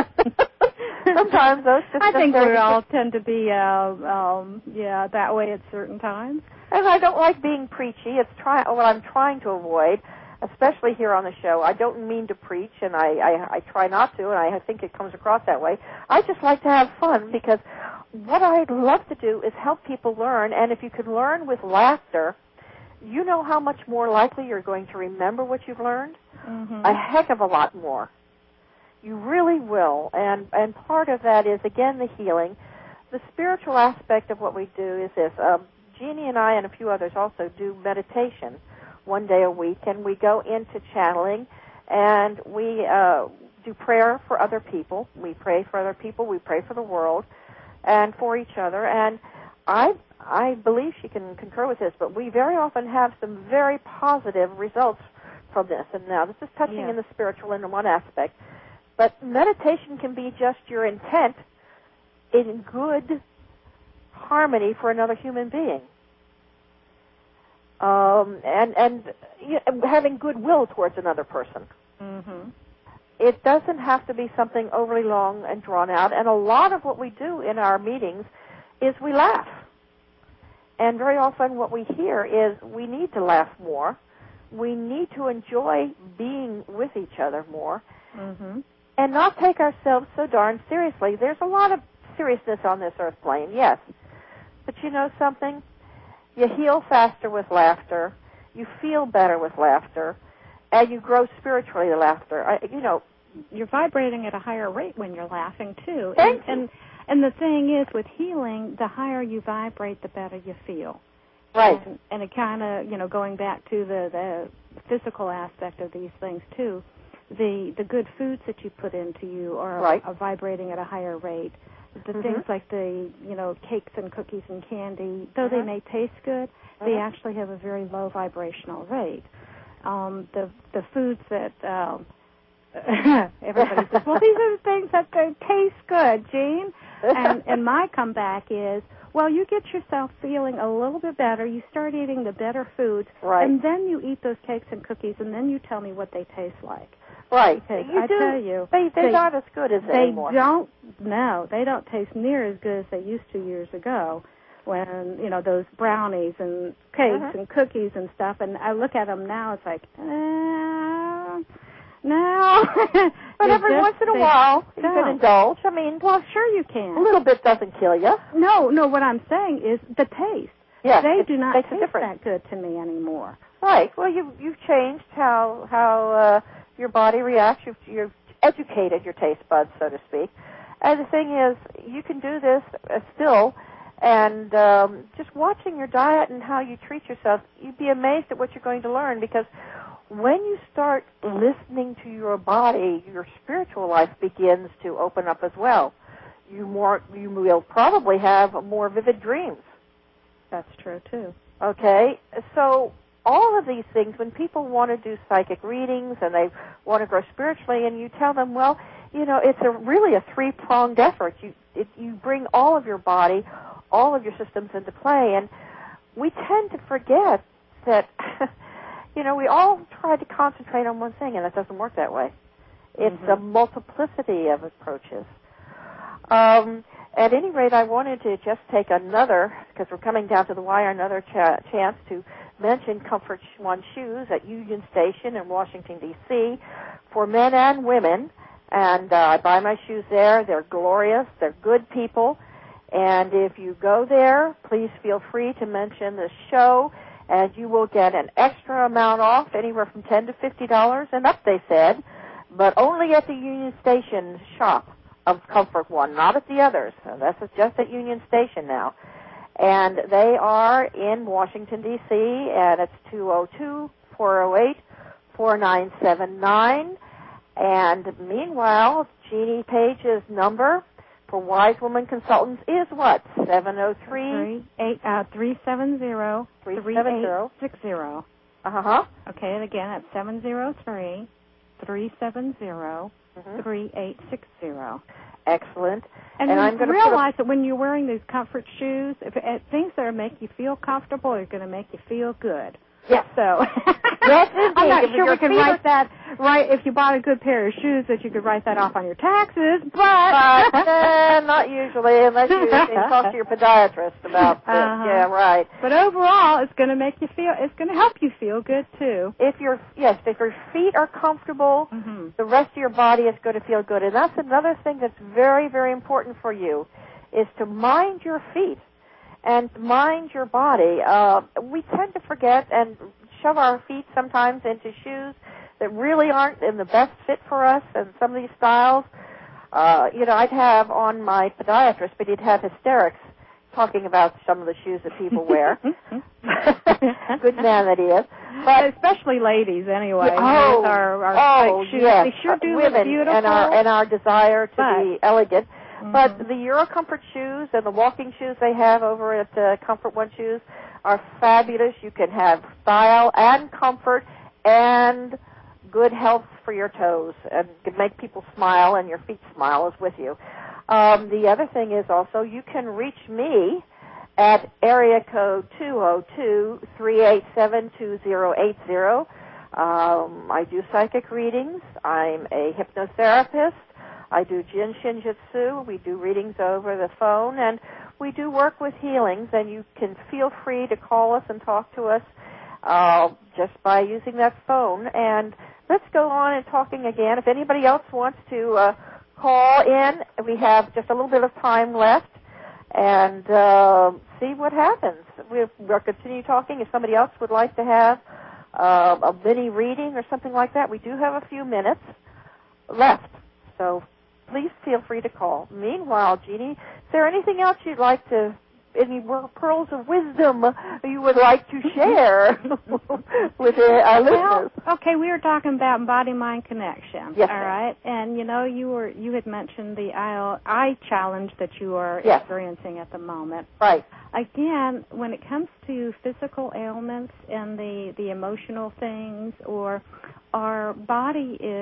Sometimes those just I think we all tend to be, uh, um, yeah, that way at certain times. And I don't like being preachy. It's try what I'm trying to avoid, especially here on the show. I don't mean to preach, and I, I, I try not to, and I think it comes across that way. I just like to have fun because what I'd love to do is help people learn, and if you can learn with laughter, you know how much more likely you're going to remember what you've learned? Mm-hmm. A heck of a lot more. You really will, and and part of that is, again, the healing. The spiritual aspect of what we do is this. Um, Jeannie and I and a few others also do meditation one day a week, and we go into channeling, and we uh, do prayer for other people. We pray for other people. We pray for the world and for each other. And I I believe she can concur with this, but we very often have some very positive results from this. And now this is touching yeah. in the spiritual in one aspect. But meditation can be just your intent in good harmony for another human being. Um, and and you know, having goodwill towards another person. Mm-hmm. It doesn't have to be something overly long and drawn out. And a lot of what we do in our meetings is we laugh. And very often what we hear is we need to laugh more. We need to enjoy being with each other more. Mm-hmm. And not take ourselves so darn seriously. There's a lot of seriousness on this earth plane, yes. But you know something? You heal faster with laughter. You feel better with laughter. And you grow spiritually with laughter. I, you know, you're vibrating at a higher rate when you're laughing, too. Thank and, you. and and the thing is, with healing, the higher you vibrate, the better you feel. Right. And, and it kind of, you know, going back to the, the physical aspect of these things, too, the the good foods that you put into you are, right. are vibrating at a higher rate. The mm-hmm. things like the, you know, cakes and cookies and candy, though mm-hmm. they may taste good, mm-hmm. they actually have a very low vibrational rate. Um, the the foods that um, everybody says, well, these are the things that they taste good, Jean. And and my comeback is, well, you get yourself feeling a little bit better. You start eating the better foods, right. and then you eat those cakes and cookies, and then you tell me what they taste like. Right. Because you I do, tell you, they, they're they, not as good as they, they anymore. don't, no, they don't taste near as good as they used to years ago when, you know, those brownies and cakes Uh-huh. and cookies and stuff. And I look at them now, it's like, uh, no. But every just, once in a they while, you don't. can indulge. I mean, Well, sure you a can. little bit doesn't kill you. No, no, what I'm saying is the taste. Yeah, They it do not makes a taste difference. that good to me anymore. Right. Well, you you've changed how how uh, your body reacts. You've, you've educated your taste buds, so to speak. And the thing is, you can do this uh, still, and um, just watching your diet and how you treat yourself, you'd be amazed at what you're going to learn. Because when you start listening to your body, your spiritual life begins to open up as well. You more you will probably have more vivid dreams. That's true, too. Okay, so all of these things, when people want to do psychic readings and they want to grow spiritually, and you tell them, well, you know, it's a really a three-pronged effort. You it, you bring all of your body, all of your systems into play, and we tend to forget that, you know, we all try to concentrate on one thing, and it doesn't work that way. It's Mm-hmm. a multiplicity of approaches. Um, at any rate, I wanted to just take another, because we're coming down to the wire, another ch- chance to mention Comfort One Shoes at Union Station in Washington, D C for men and women. And uh, I buy my shoes there. They're glorious. They're good people. And if you go there, please feel free to mention the show, and you will get an extra amount off, anywhere from ten to fifty dollars and up, they said, but only at the Union Station shop of Comfort One, not at the others. So that's just at Union Station now. And they are in Washington, D C, and it's two oh two, four oh eight, four nine seven nine. And meanwhile, Jeannie Page's number for Wise Woman Consultants is what? seven oh three, three seven zero, three eight six zero. Uh-huh. Okay, and again, that's seven zero three, three seven zero, three eight six zero. Excellent. And, and then I'm going to realize that when you're wearing these comfort shoes, if it, things that are make you feel comfortable are going to make you feel good. Yes. So yes, indeed. I'm not If sure your we can feet write are- that right if you bought a good pair of shoes that you could write that off on your taxes, but, but uh, not usually, unless you, you talk to your podiatrist about it. Uh-huh. Yeah, right. But overall, it's going to make you feel. It's going to help you feel good too. If your yes, if your feet are comfortable, Mm-hmm. the rest of your body is going to feel good. And that's another thing that's very, very important for you, is to mind your feet and mind your body. Uh, we tend to forget and shove our feet sometimes into shoes that really aren't in the best fit for us, and some of these styles, uh, you know, I'd have on my podiatrist, but he'd have hysterics talking about some of the shoes that people wear. Good man that he is. But especially ladies, anyway. oh, with our, our oh like shoes. yes, They sure do uh, women look beautiful. and our and our desire to but, be elegant. Mm-hmm. But the Eurocomfort shoes and the walking shoes they have over at uh, Comfort One Shoes are fabulous. You can have style and comfort and good health for your toes, and can make people smile, and your feet smile as with you. Um, the other thing is also you can reach me at area code two oh two, three eight seven, two oh eight oh. Um, I do psychic readings. I'm a hypnotherapist. I do Jin Shin Jitsu. We do readings over the phone, and we do work with healings, and you can feel free to call us and talk to us uh, just by using that phone. And let's go on and talking again. If anybody else wants to uh, call in, we have just a little bit of time left, and uh, see what happens. We'll, we'll continue talking. If somebody else would like to have uh, a mini reading or something like that, we do have a few minutes left. So please feel free to call. Meanwhile, Jeannie, is there anything else you'd like to, any pearls of wisdom you would like to share with our listeners? Well, okay, we were talking about body-mind connection. Yes, all ma'am. right, and you know, you were you had mentioned the eye, eye challenge that you are Yes. experiencing at the moment. Right. Again, when it comes to physical ailments and the the emotional things, or our body is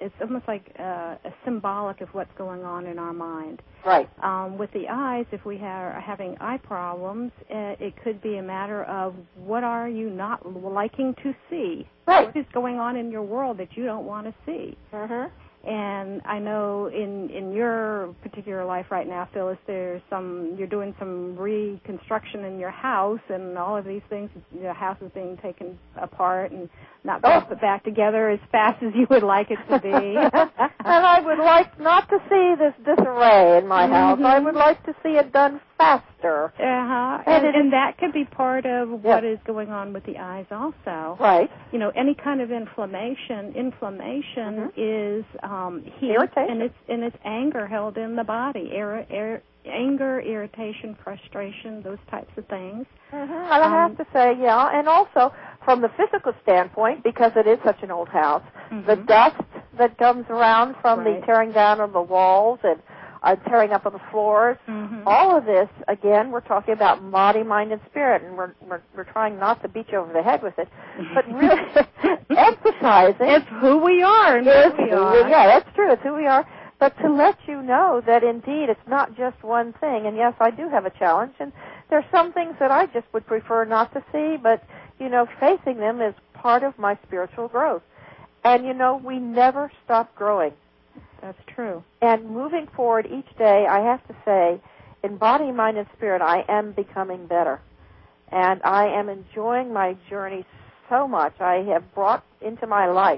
it's almost like uh, a symbolic of what's going on in our mind. Right. Um, with the eyes, if we are having eye problems, uh, it could be a matter of what are you not liking to see? Right. What is going on in your world that you don't want to see? Mm-hmm. And I know in in your particular life right now, Phyllis, there's some you're doing some reconstruction in your house, and all of these things. Your house is being taken apart and not Oh. put back together as fast as you would like it to be. And I would like not to see this disarray in my Mm-hmm. house. I would like to see it done faster. Uh-huh. And And, it and is- that could be part of what is going on with the eyes also. Right. You know, any kind of inflammation, inflammation Mhm. is um, heat, Irritation. and it's and it's anger held in the body. Ir- ir- anger, irritation, frustration, those types of things. Mm-hmm. And I Um, have to say, yeah, and also from the physical standpoint, because it is such an old house, the Mhm. dust that comes around from Right. the tearing down of the walls and uh, tearing up of the floors, Mhm. all of this, again, we're talking about body, mind, and spirit, and we're we're, we're trying not to beat you over the head with it, but really emphasizing It's who we are. And Yes, who we are. yeah, that's true. It's who we are. But to let you know that indeed it's not just one thing. And yes, I do have a challenge. And there's some things that I just would prefer not to see. But, you know, facing them is part of my spiritual growth. And, you know, we never stop growing. That's true. And moving forward each day, I have to say, in body, mind, and spirit, I am becoming better. And I am enjoying my journey so much. I have brought into my life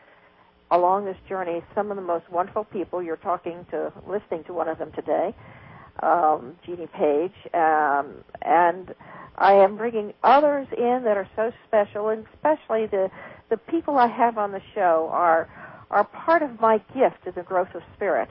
along this journey some of the most wonderful people. You're talking to, listening to one of them today, um, Jeannie Page, um, and I am bringing others in that are so special, and especially the the people I have on the show are are part of my gift in the growth of spirit,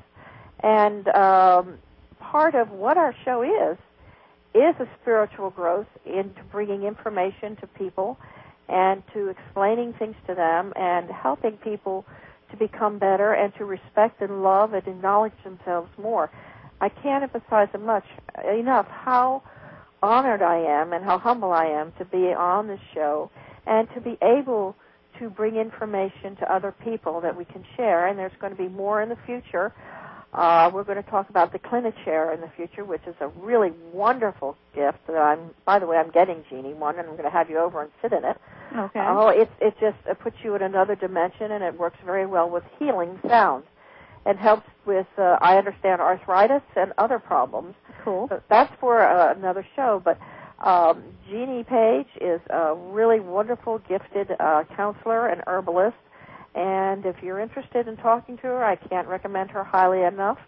and um, part of what our show is is a spiritual growth into bringing information to people and to explaining things to them and helping people to become better and to respect and love and acknowledge themselves more. I can't emphasize much enough how honored I am and how humble I am to be on this show and to be able to bring information to other people that we can share. And there's going to be more in the future. Uh, we're going to talk about the Clinichair in the future, which is a really wonderful gift that I'm, by the way, I'm getting, Jeannie, one, and I'm going to have you over and sit in it. Okay. Oh, it, it just it puts you in another dimension, and it works very well with healing sounds. It helps with, uh, I understand, arthritis and other problems. Cool. So that's for uh, another show, but um, Jeannie Page is a really wonderful, gifted uh, counselor and herbalist, and if you're interested in talking to her, I can't recommend her highly enough.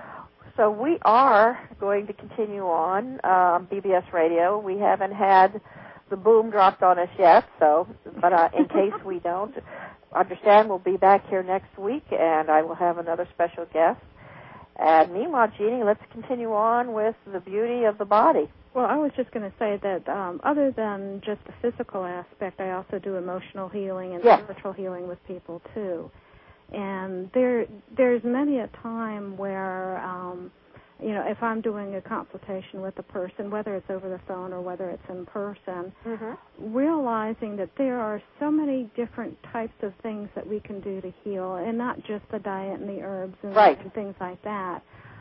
So we are going to continue on um, B B S Radio. We haven't had the boom dropped on us yet, so but uh, in case we don't, understand we'll be back here next week, and I will have another special guest. And meanwhile, Jeannie, let's continue on with the beauty of the body. Well, I was just going to say that um, other than just the physical aspect, I also do emotional healing and Yes. spiritual healing with people, too. And there, there's many a time where, um, you know, if I'm doing a consultation with a person, whether it's over the phone or whether it's in person, Mm-hmm. realizing that there are so many different types of things that we can do to heal, and not just the diet and the herbs and, Right. and things like that.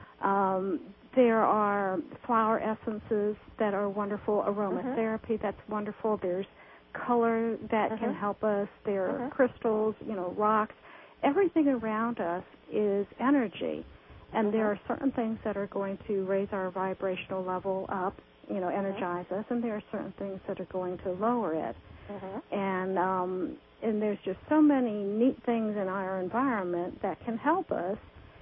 Um, there are flower essences that are wonderful, aromatherapy that's wonderful. There's color that Mhm. can help us. There are Mhm. crystals, you know, rocks. Everything around us is energy, and there are certain things that are going to raise our vibrational level up, you know, energize us, and there are certain things that are going to lower it. Mm-hmm. And um, and there's just so many neat things in our environment that can help us.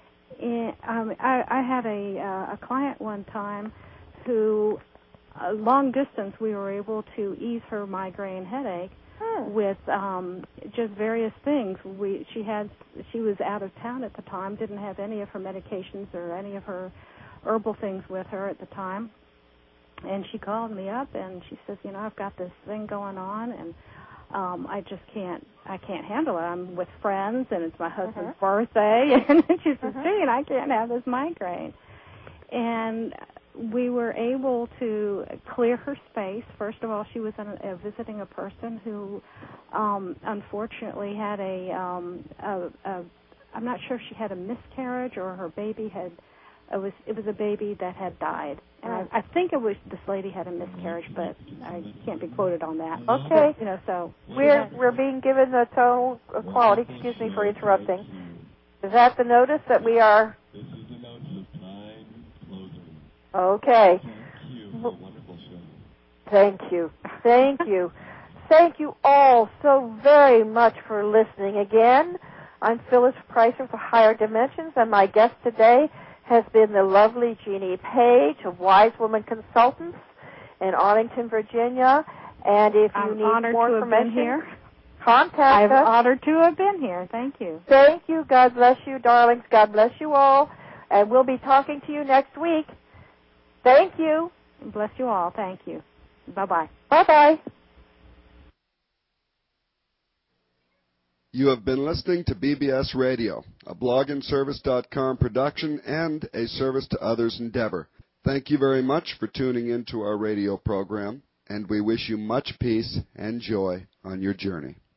And, um, I, I had a uh, a client one time who, uh, long distance, we were able to ease her migraine headache Hmm. with um, just various things. We she had she was out of town at the time, didn't have any of her medications or any of her herbal things with her at the time. And she called me up and she says, you know, I've got this thing going on and um, I just can't, I can't handle it. I'm with friends and it's my husband's Uh-huh. birthday, and she says, Uh-huh. Gene, I can't have this migraine. And we were able to clear her space. First of all, she was in a, a visiting a person who, um, unfortunately, had a, um, a, a I'm not sure if she had a miscarriage or her baby had, it was it was a baby that had died. And I, I think it was this lady had a miscarriage, but I can't be quoted on that. Okay. But, you know, so We're, had, we're being given the total quality. Excuse me for interrupting. Is that the notice that we are? This is the notice of time closing. Okay. Thank you for a wonderful show. Thank you. Thank you. Thank you all so very much for listening again. I'm Phyllis Pricer for Higher Dimensions, and my guest today has been the lovely Jeannie Page of Wise Woman Consultants in Arlington, Virginia. And if you I'm need honored more to have information, been here. contact I'm us. honored to have been here. Thank you. Thank you. God bless you, darlings. God bless you all. And we'll be talking to you next week. Thank you. Bless you all. Thank you. Bye-bye. Bye-bye. You have been listening to B B S Radio, a blog and service dot com production and a service to others endeavor. Thank you very much for tuning into our radio program, and we wish you much peace and joy on your journey.